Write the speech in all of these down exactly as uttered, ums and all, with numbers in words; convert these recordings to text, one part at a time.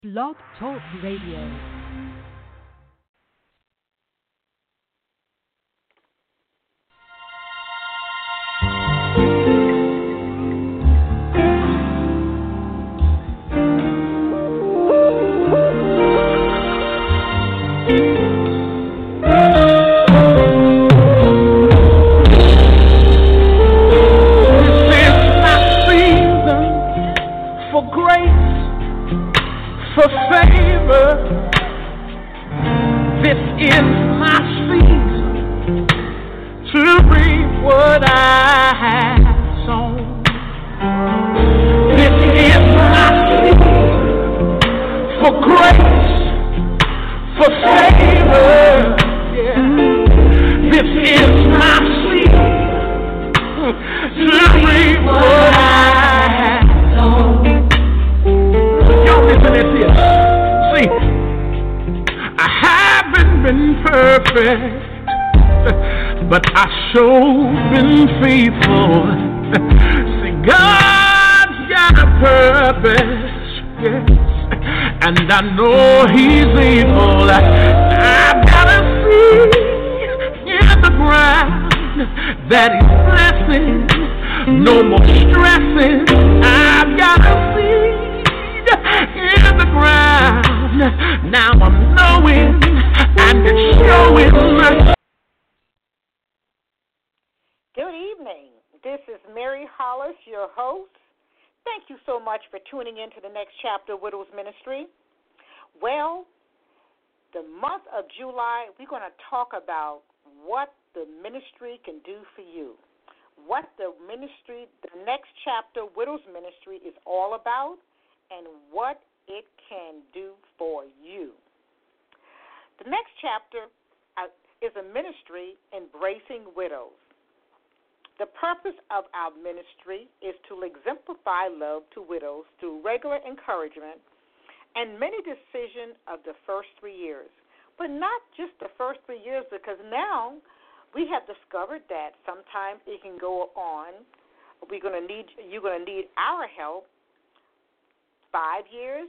Blog Talk Radio. For favor, this is my season to reap what I have sown. This is my season for grace, for favor. Yeah. This is my season to reap what I have sown. Y'all listen to this. See, I haven't been perfect, but I sure been faithful. See, God's got a purpose, yes, and I know He's able. I've got a seed in the ground that He's blessing. No more stressing. I've got a seed in the ground. Now I'm knowing and it's showing. Good evening. This is Mary Hollis, your host. Thank you so much for tuning in to the Next Chapter Widows Ministry. Well, the month of July, we're going to talk about what the ministry can do for you. What the ministry, the Next Chapter Widows Ministry is all about, and what it can do for you. The next chapter uh, is a ministry embracing widows. The purpose of our ministry is to exemplify love to widows through regular encouragement and many decisions of the first three years. But not just the first three years, because now we have discovered that sometimes it can go on. We're going to need, you're going to need our help. Five years,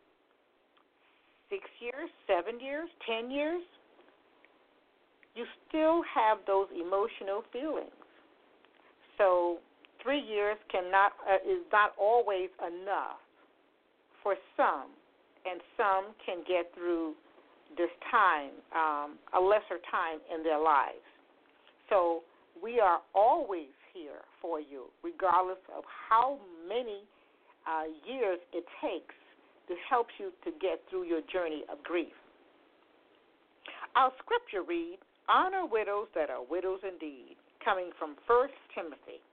six years, seven years, ten years, you still have those emotional feelings. So three years cannot uh, is not always enough for some, and some can get through this time, um, a lesser time in their lives. So we are always here for you, regardless of how many Uh, years it takes to help you to get through your journey of grief. Our scripture reads, "Honor widows that are widows indeed," coming from First Timothy.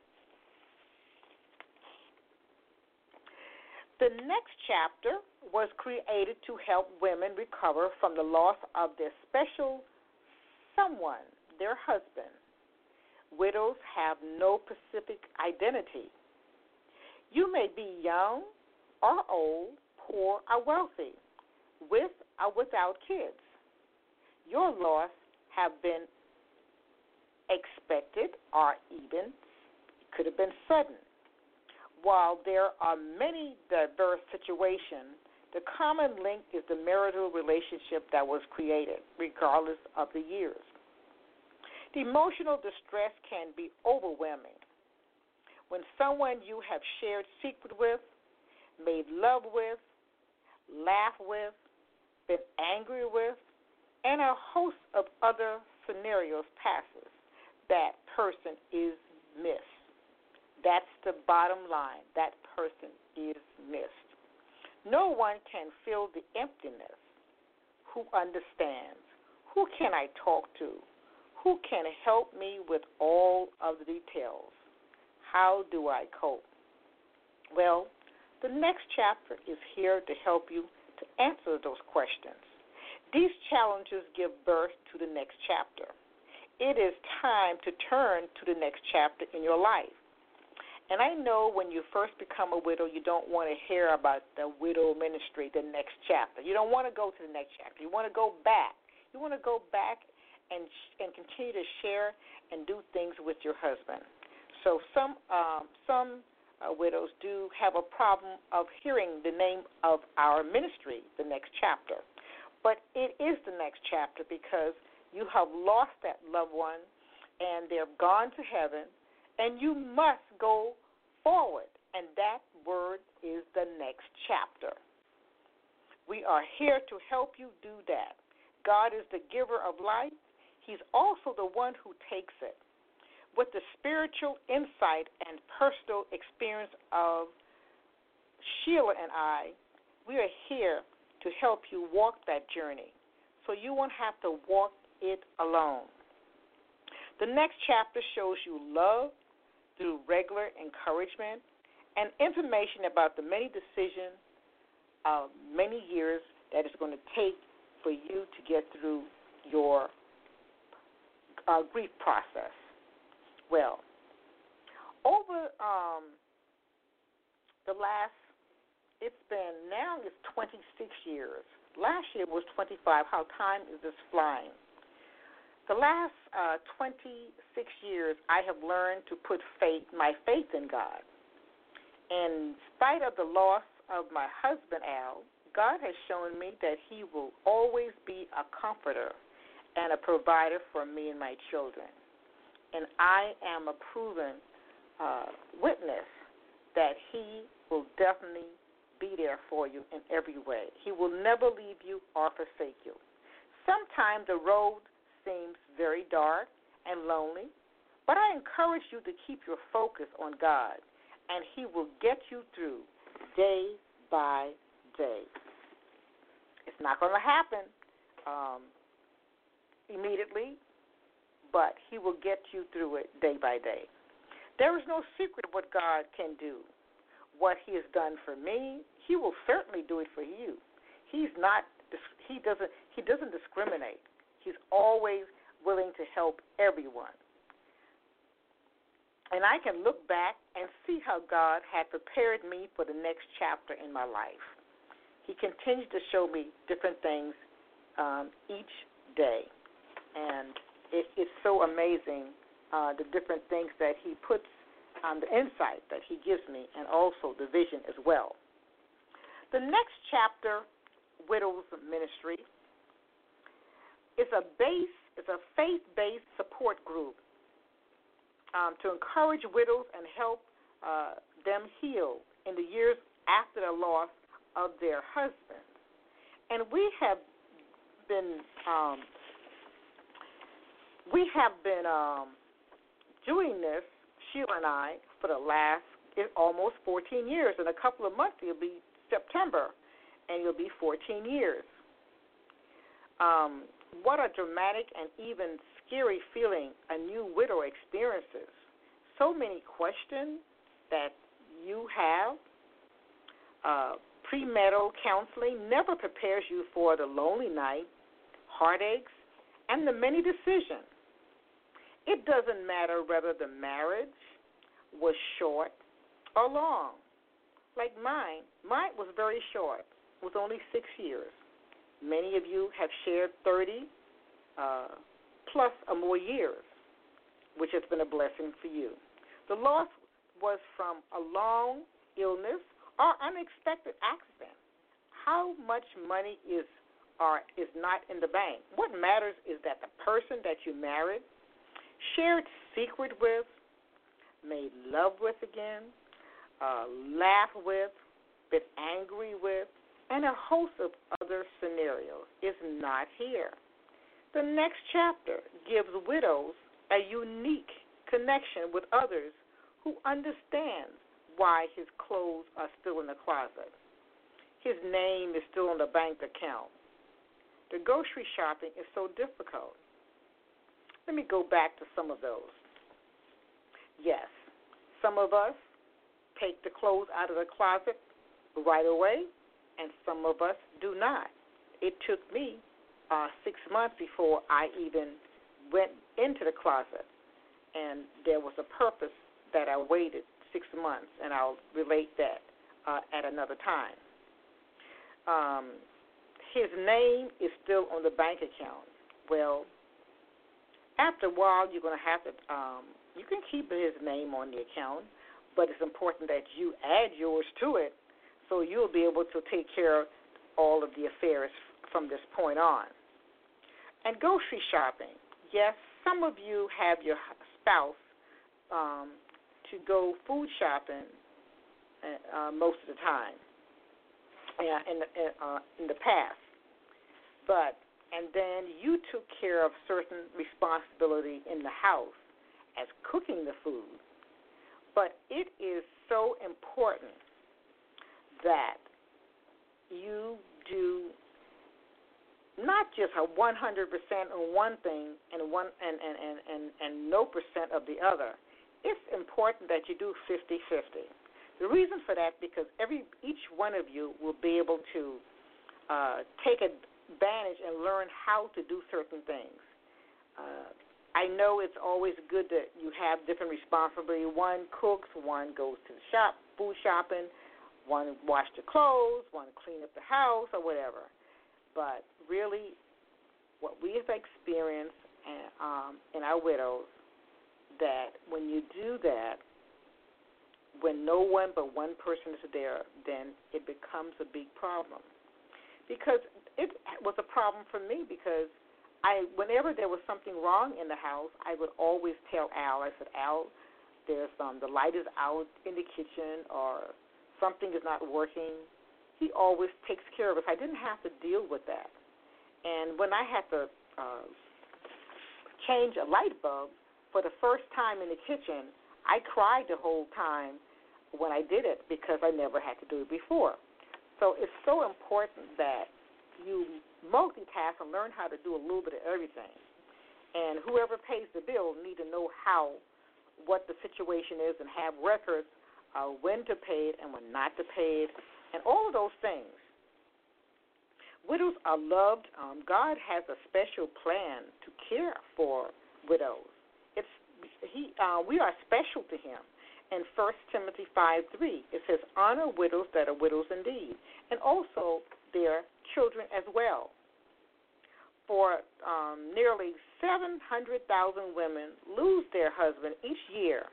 The next chapter was created to help women recover from the loss of their special someone, their husband. Widows have no specific identity. You may be young or old, poor or wealthy, with or without kids. Your loss have been expected or even could have been sudden. While there are many diverse situations, the common link is the marital relationship that was created, regardless of the years. The emotional distress can be overwhelming. When someone you have shared secret with, made love with, laughed with, been angry with, and a host of other scenarios passes, that person is missed. That's the bottom line. That person is missed. No one can fill the emptiness. Who understands? Who can I talk to? Who can help me with all of the details? How do I cope? Well, the next chapter is here to help you to answer those questions. These challenges give birth to the next chapter. It is time to turn to the next chapter in your life. And I know when you first become a widow, you don't want to hear about the widow ministry, the next chapter. You don't want to go to the next chapter. You want to go back. You want to go back and and continue to share and do things with your husband. So some um, some uh, widows do have a problem of hearing the name of our ministry, the next chapter. But it is the next chapter because you have lost that loved one and they're gone to heaven, and you must go forward. And that word is the next chapter. We are here to help you do that. God is the giver of life. He's also the one who takes it. With the spiritual insight and personal experience of Sheila and I, we are here to help you walk that journey so you won't have to walk it alone. The next chapter shows you love through regular encouragement and information about the many decisions of many years that it's going to take for you to get through your uh, grief process. Well, over um, the last, it's been, now it's twenty-six years. Last year was twenty-five. How time is just flying. The last uh, twenty-six years, I have learned to put faith, my faith in God. In spite of the loss of my husband, Al, God has shown me that he will always be a comforter and a provider for me and my children. And I am a proven uh, witness that he will definitely be there for you in every way. He will never leave you or forsake you. Sometimes the road seems very dark and lonely, but I encourage you to keep your focus on God, and he will get you through day by day. It's not going to happen um, immediately, but he will get you through it day by day. There is no secret what God can do. What he has done for me, he will certainly do it for you. He's not, he doesn't, he doesn't discriminate. He's always willing to help everyone. And I can look back and see how God had prepared me for the next chapter in my life. He continues to show me different things um, each day. And it, it's so amazing, uh, the different things that he puts on the insight that he gives me, and also the vision as well. The next chapter, Widows Ministry, is a base, is a faith-based support group um, to encourage widows and help uh, them heal in the years after the loss of their husbands. And we have been um, we have been um, doing this, Sheila and I, for the last almost fourteen years. In a couple of months, it'll be September, and it'll be fourteen years. Um, what a dramatic and even scary feeling a new widow experiences. So many questions that you have. Uh, premarital counseling never prepares you for the lonely night, heartaches, and the many decisions. It doesn't matter whether the marriage was short or long. Like mine, mine was very short. It was only six years. Many of you have shared thirty uh, plus or more years, which has been a blessing for you. The loss was from a long illness or unexpected accident. How much money is or is not in the bank? What matters is that the person that you married, shared secret with, made love with again, uh, laugh with, been angry with, and a host of other scenarios is not here. The next chapter gives widows a unique connection with others who understand why his clothes are still in the closet. His name is still on the bank account. The grocery shopping is so difficult. Let me go back to some of those. Yes, some of us take the clothes out of the closet right away, and some of us do not. It took me uh, six months before I even went into the closet, and there was a purpose that I waited six months, and I'll relate that uh, at another time. Um, his name is still on the bank account. Well, after a while, you're going to have to, um, you can keep his name on the account, but it's important that you add yours to it so you'll be able to take care of all of the affairs from this point on. And grocery shopping. Yes, some of you have your spouse um, to go food shopping uh, most of the time uh, in, the, uh, in the past. But, and then you took care of certain responsibility in the house as cooking the food. But it is so important that you do not just a one hundred percent on one thing and one and, and, and, and, and no percent of the other. It's important that you do fifty-fifty. The reason for that, because every each one of you will be able to uh, take advantage and learn how to do certain things. Uh, I know it's always good that you have different responsibility. One cooks, one goes to the shop, food shopping, one wash the clothes, one clean up the house or whatever. But really, what we have experienced and, um, in our widows, that when you do that, when no one but one person is there, then it becomes a big problem. Because it was a problem for me because I, whenever there was something wrong in the house, I would always tell Al, I said, Al, there's um, the light is out in the kitchen or something is not working. He always takes care of us. I didn't have to deal with that. And when I had to uh, change a light bulb for the first time in the kitchen, I cried the whole time when I did it because I never had to do it before. So it's so important that you multitask and learn how to do a little bit of everything. And whoever pays the bill need to know how, what the situation is and have records uh, when to pay it and when not to pay it, and all of those things. Widows are loved. Um, God has a special plan to care for widows. It's he. Uh, we are special to Him. In First Timothy five three, it says, honor widows that are widows indeed, and also their children as well. For um, nearly seven hundred thousand women lose their husband each year.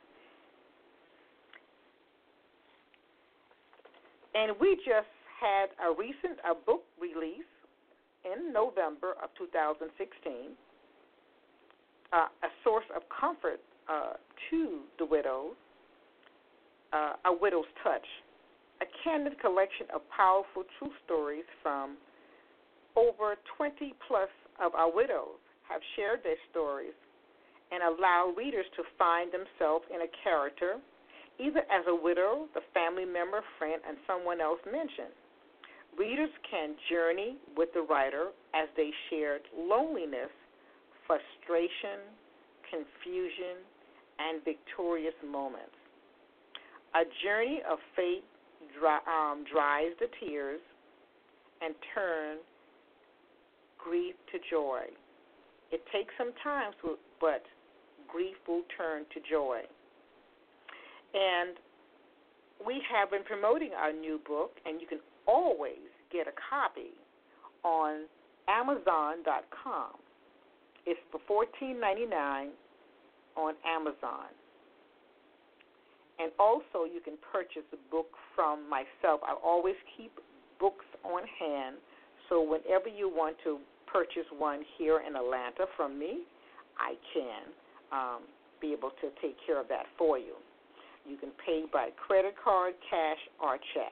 And we just had a recent a book release in November of two thousand sixteen, uh, a source of comfort uh, to the widows, uh, A Widow's Touch, a candid collection of powerful true stories from over twenty plus of our widows have shared their stories and allow readers to find themselves in a character, either as a widow, the family member, friend, and someone else mentioned. Readers can journey with the writer as they shared loneliness, frustration, confusion, and victorious moments. A journey of faith dry, um, dries the tears and turns grief to joy. It takes some time, but grief will turn to joy. And we have been promoting our new book, and you can always get a copy on Amazon dot com. It's for fourteen ninety-nine on Amazon. And also you can purchase a book from myself. I always keep books on hand, so whenever you want to purchase one here in Atlanta from me, I can um, be able to take care of that for you. You can pay by credit card, cash, or check.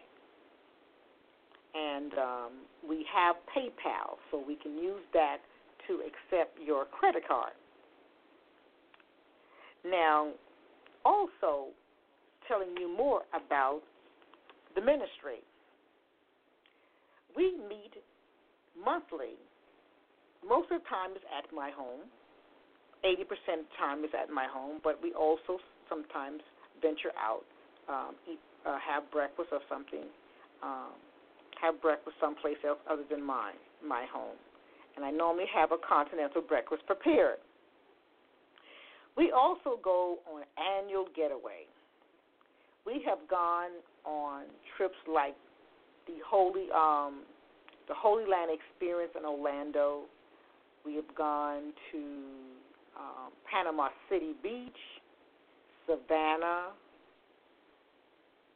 And um, we have PayPal, so we can use that to accept your credit card. Now, also telling you more about the ministry. We meet monthly. Most of the time is at my home. eighty percent of the time is at my home, but we also sometimes venture out, um, eat, uh, have breakfast or something, um, have breakfast someplace else other than mine, my home. And I normally have a continental breakfast prepared. We also go on annual getaway. We have gone on trips like the Holy um, the Holy Land Experience in Orlando. We have gone to um, Panama City Beach, Savannah,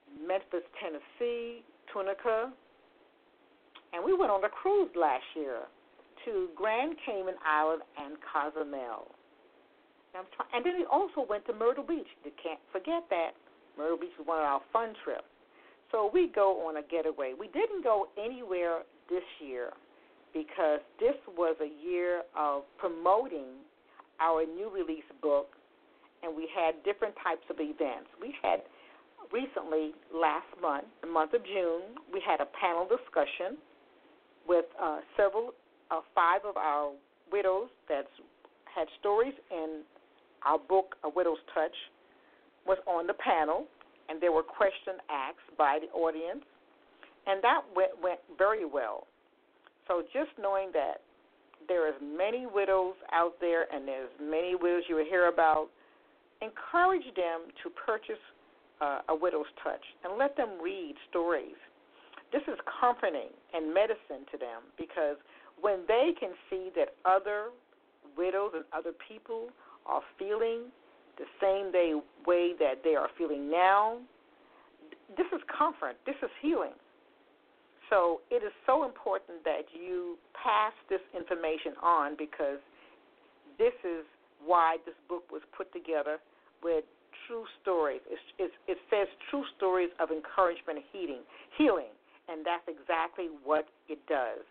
Memphis, Tennessee, Tunica, and we went on a cruise last year to Grand Cayman Island and Cozumel. And, try- and then we also went to Myrtle Beach. You can't forget that. Myrtle Beach was one of our fun trips. So we go on a getaway. We didn't go anywhere this year because this was a year of promoting our new release book, and we had different types of events. We had recently, last month, the month of June, we had a panel discussion with uh, several, uh, five of our widows that had stories in our book, A Widow's Touch, was on the panel, and there were questions asked by the audience, and that went, went very well. So just knowing that there is many widows out there and there's many widows you will hear about, encourage them to purchase uh, A Widow's Touch and let them read stories. This is comforting and medicine to them because when they can see that other widows and other people are feeling the same day, way that they are feeling now, this is comfort. This is healing. So it is so important that you pass this information on because this is why this book was put together with true stories. It's, it's, it says true stories of encouragement and healing, healing, and that's exactly what it does.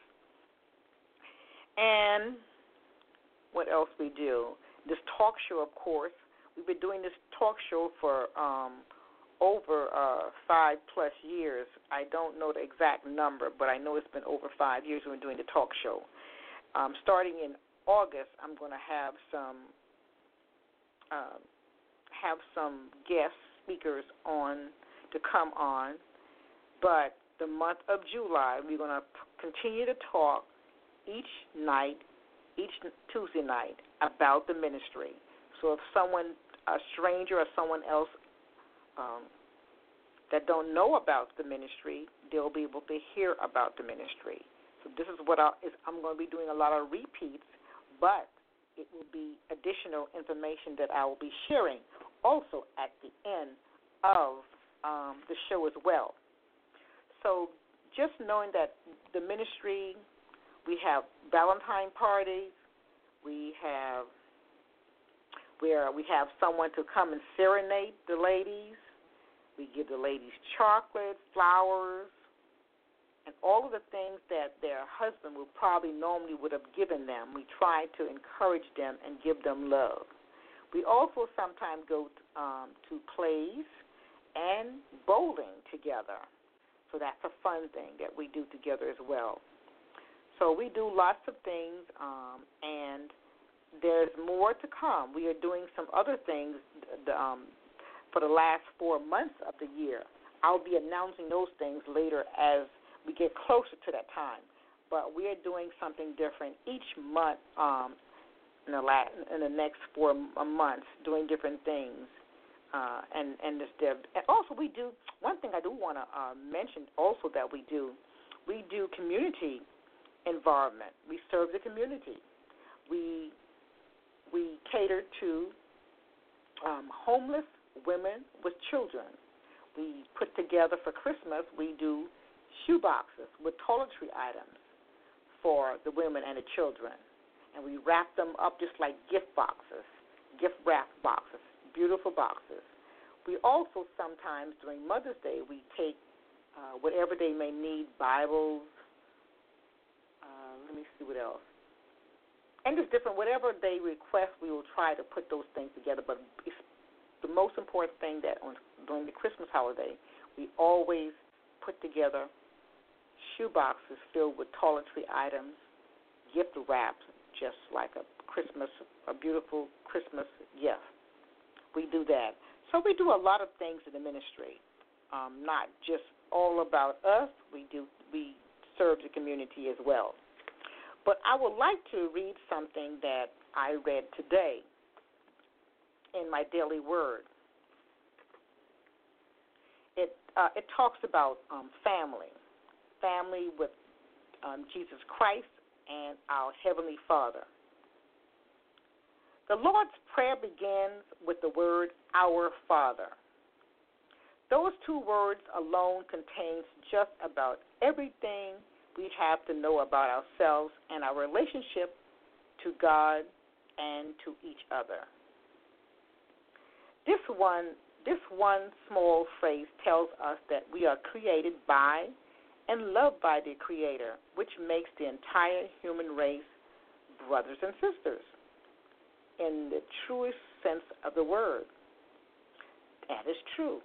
And what else we do? This talk show, of course. We've been doing this talk show for um, over uh, five plus years. I don't know the exact number, but I know it's been over five years we've been doing the talk show. Um, starting in August, I'm going to have some uh, have some guest speakers on to come on. But the month of July, we're going to continue to talk each night, each Tuesday night, about the ministry. So if someone, a stranger or someone else um, that don't know about the ministry, they'll be able to hear about the ministry. So this is what I, is, I'm going to be doing a lot of repeats, but it will be additional information that I will be sharing also at the end of um, the show as well. So just knowing that the ministry, we have Valentine parties, we have where we have someone to come and serenade the ladies. We give the ladies chocolate, flowers, and all of the things that their husband would probably normally would have given them. We try to encourage them and give them love. We also sometimes go um, to plays and bowling together. So that's a fun thing that we do together as well. So we do lots of things, um, and there's more to come. We are doing some other things um, for the last four months of the year. I'll be announcing those things later as we get closer to that time. But we are doing something different each month um, in, the last, in the next four months, doing different things. Uh, and and, this, and also we do, one thing I do want to uh, mention also that we do, we do community involvement. We serve the community. We we cater to um, homeless women with children. We put together for Christmas, we do shoe boxes with toiletry items for the women and the children. And we wrap them up just like gift boxes, gift wrap boxes, beautiful boxes. We also sometimes during Mother's Day, we take uh, whatever they may need, Bibles, uh, let me see what else. And just different, whatever they request, we will try to put those things together. But it's the most important thing that on, during the Christmas holiday, we always put together shoe boxes filled with toiletry items, gift wraps, just like a Christmas, a beautiful Christmas gift. We do that. So we do a lot of things in the ministry, um, not just all about us. We do we serve the community as well. But I would like to read something that I read today in my daily word. It uh, it talks about um, family, family with um, Jesus Christ and our Heavenly Father. The Lord's Prayer begins with the word, Our Father. Those two words alone contains just about everything we have to know about ourselves and our relationship to God and to each other. This one, this one small phrase tells us that we are created by and loved by the Creator, which makes the entire human race brothers and sisters in the truest sense of the word. That is true.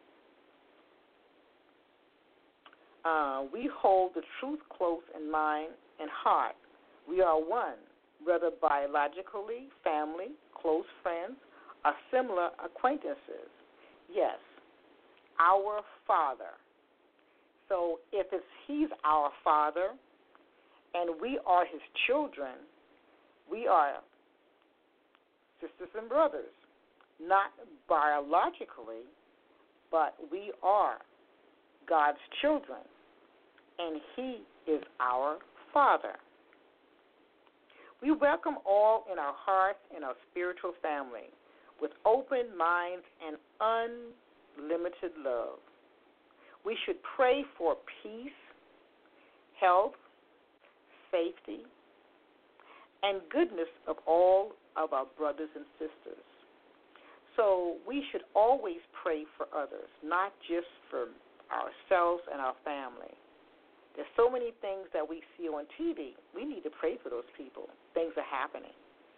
Uh, we hold the truth close in mind and heart. We are one, whether biologically, family, close friends, or similar acquaintances. Yes, our Father. So if it's He's our Father and we are His children, we are sisters and brothers, not biologically, but we are God's children, and He is our Father. We welcome all in our hearts and our spiritual family with open minds and unlimited love. We should pray for peace, health, safety, and goodness of all of our brothers and sisters. So we should always pray for others, not just for ourselves and our family. There's so many things that we see on T V. We need to pray for those people. Things are happening.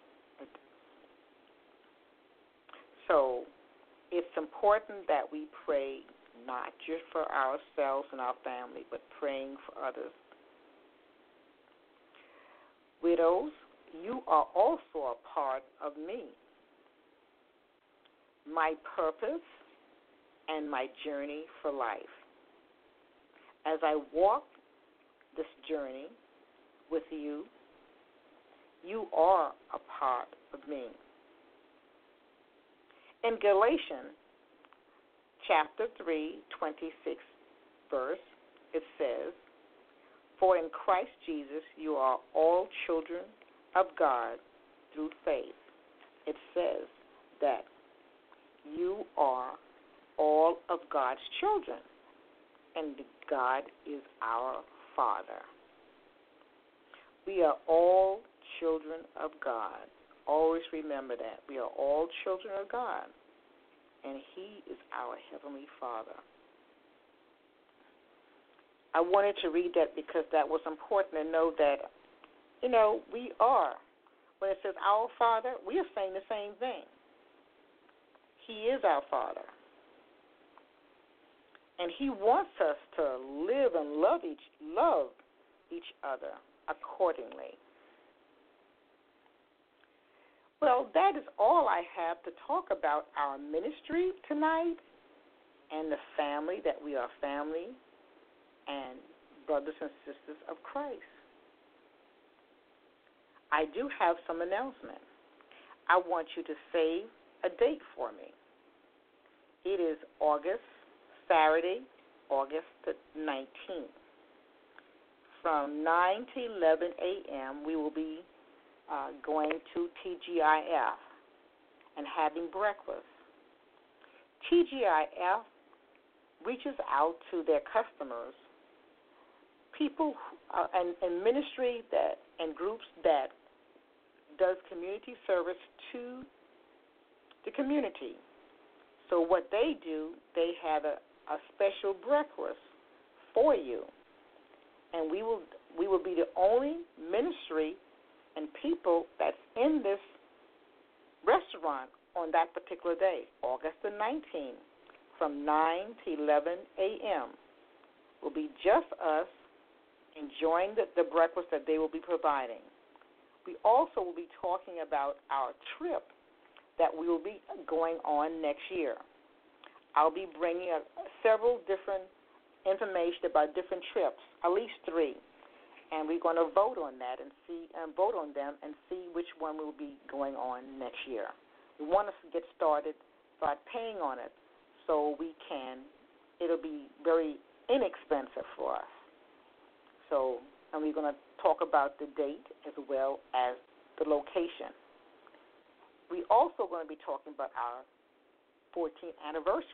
So it's important that we pray not just for ourselves and our family, but praying for others. Widows, you are also a part of me, my purpose, and my journey for life. As I walk this journey with you, you are a part of me. In Galatians chapter three, twenty-six verse, it says, "For in Christ Jesus you are all children of God through faith." It says that you are all of God's children, and God is our Father. We are all children of God. Always remember that. We are all children of God, and He is our Heavenly Father. I wanted to read that because that was important to know that, you know, we are. When it says our Father, we are saying the same thing. He is our Father. And He wants us to live and love each love each other accordingly. Well, that is all I have to talk about our ministry tonight and the family, that we are family and brothers and sisters of Christ. I do have some announcements. I want you to save a date for me. It is August, Saturday, August the nineteenth. From nine to eleven a.m., we will be uh, going to T G I F and having breakfast. T G I F reaches out to their customers, people uh, and, and ministry that and groups that does community service to the community. So what they do, they have a, a special breakfast for you, and we will we will be the only ministry and people that's in this restaurant on that particular day, August the nineteenth, from nine to eleven a.m. Will be just us enjoying the, the breakfast that they will be providing. We also will be talking about our trip that we will be going on next year. I'll be bringing a, several different information about different trips, at least three, and we're going to vote on that and see and vote on them and see which one will be going on next year. We want us to get started, start paying on it, so we can. It'll be very inexpensive for us. So, and we're going to talk about the date as well as the location. We're also going to be talking about our fourteenth anniversary.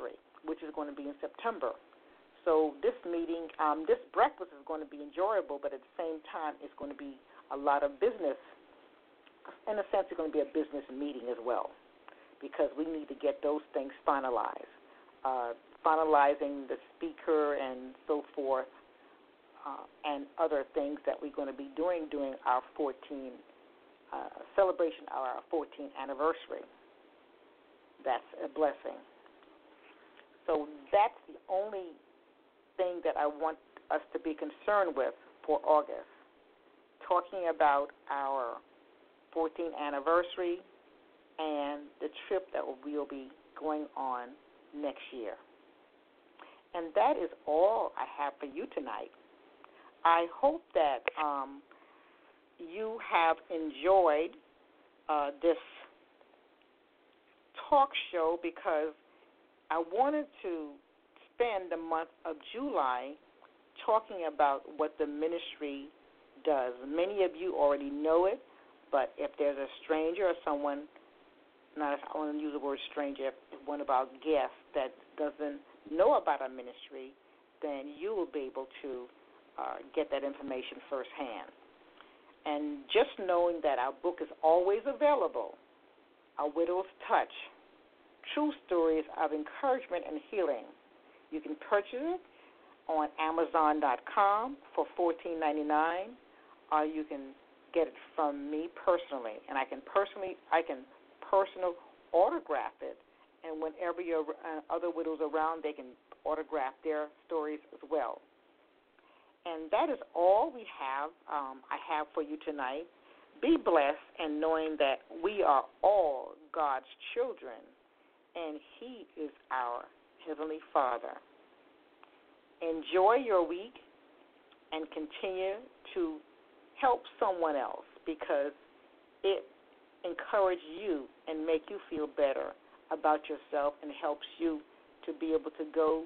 which is going to be in September. So this meeting, um, this breakfast is going to be enjoyable, but at the same time, it's going to be a lot of business. In a sense, it's going to be a business meeting as well, because we need to get those things finalized, uh, finalizing the speaker and so forth, uh, and other things that we're going to be doing during our fourteenth uh, celebration of our fourteenth anniversary. That's a blessing. So that's the only thing that I want us to be concerned with for August, talking about our fourteenth anniversary and the trip that we'll be going on next year. And that is all I have for you tonight. I hope that um, you have enjoyed uh, this talk show, because I wanted to spend the month of July talking about what the ministry does. Many of you already know it, but if there's a stranger or someone, not I want to use the word stranger, one of our guests that doesn't know about our ministry, then you will be able to uh, get that information firsthand. And just knowing that our book is always available, A Widow's Touch, True Stories of Encouragement and Healing. You can purchase it on Amazon dot com for fourteen ninety-nine, or you can get it from me personally, and I can personally, I can personal autograph it, and whenever your uh, other widows around, they can autograph their stories as well. And that is all we have. Um, I have for you tonight. Be blessed, and knowing that we are all God's children, and He is our Heavenly Father. Enjoy your week and continue to help someone else, because it encourages you and make you feel better about yourself and helps you to be able to go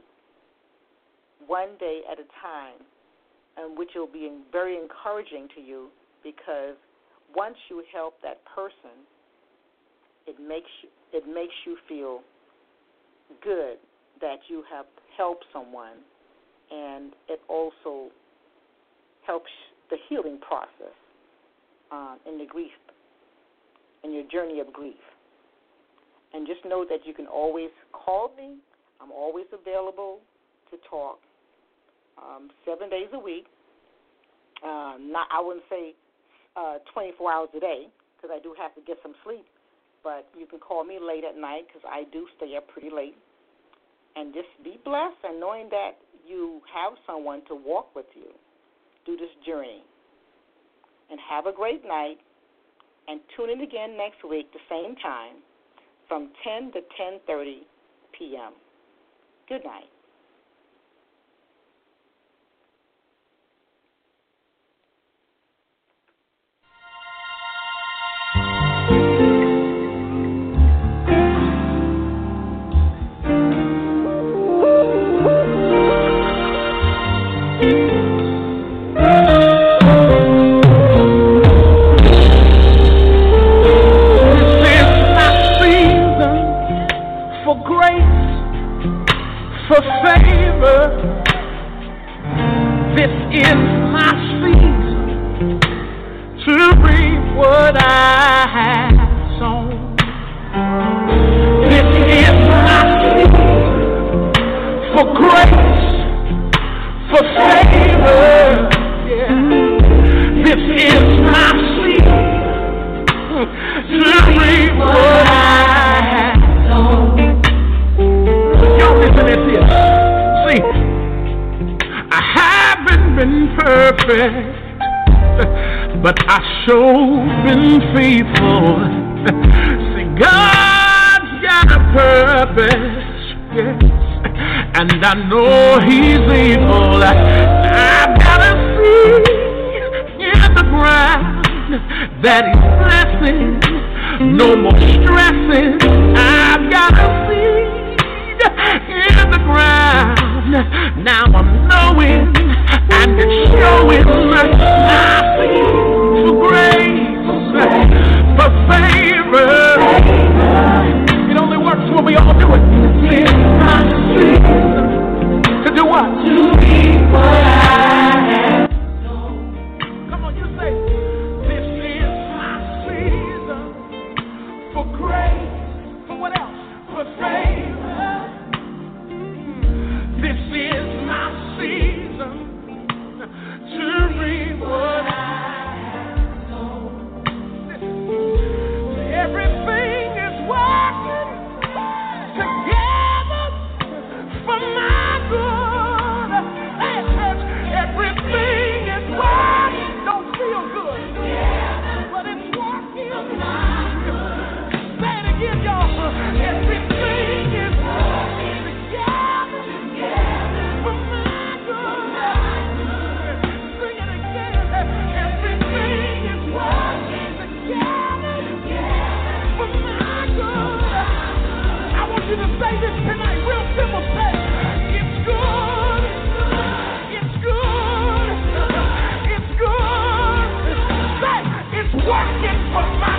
one day at a time, and which will be very encouraging to you, because once you help that person, it makes you, it makes you feel good that you have helped someone, and it also helps the healing process um, in the grief, in your journey of grief. And just know that you can always call me. I'm always available to talk um, seven days a week. Um, not, I wouldn't say uh, twenty-four hours a day, because I do have to get some sleep. But you can call me late at night, because I do stay up pretty late. And just be blessed, and knowing that you have someone to walk with you through this journey. And have a great night. And tune in again next week, the same time, from ten to ten thirty p.m. Good night. For favor, this is my season to reap what I have sown. This is my season for grace, for favor. Yeah. This is my season to reap what I have sown. Y'all listen to this. See, I haven't been perfect, but I sure been faithful. See, God's got a purpose, yes, and I know He's able. I've got a seed in the ground that He's blessing. No more stressing. I've got a seed in the ground. Now I'm knowing, and it's showing my seed for grace, for favor. It only works when we all do it. working for my